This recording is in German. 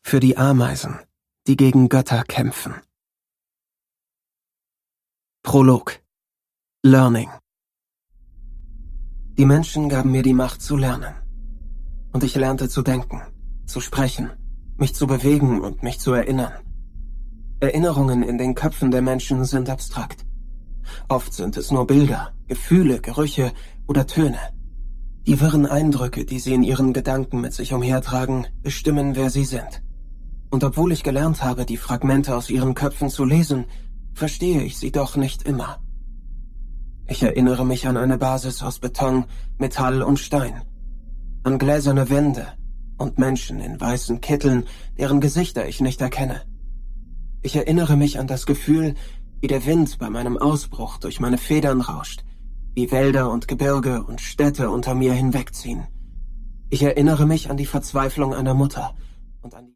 Für die Ameisen, die gegen Götter kämpfen. Prolog. Learning. Die Menschen gaben mir die Macht zu lernen. Und ich lernte zu denken, zu sprechen, mich zu bewegen und mich zu erinnern. Erinnerungen in den Köpfen der Menschen sind abstrakt. Oft sind es nur Bilder, Gefühle, Gerüche oder Töne. Die wirren Eindrücke, die sie in ihren Gedanken mit sich umhertragen, bestimmen, wer sie sind. Und obwohl ich gelernt habe, die Fragmente aus ihren Köpfen zu lesen, verstehe ich sie doch nicht immer. Ich erinnere mich an eine Basis aus Beton, Metall und Stein, an gläserne Wände und Menschen in weißen Kitteln, deren Gesichter ich nicht erkenne. Ich erinnere mich an das Gefühl, wie der Wind bei meinem Ausbruch durch meine Federn rauscht, wie Wälder und Gebirge und Städte unter mir hinwegziehen. Ich erinnere mich an die Verzweiflung einer Mutter und an die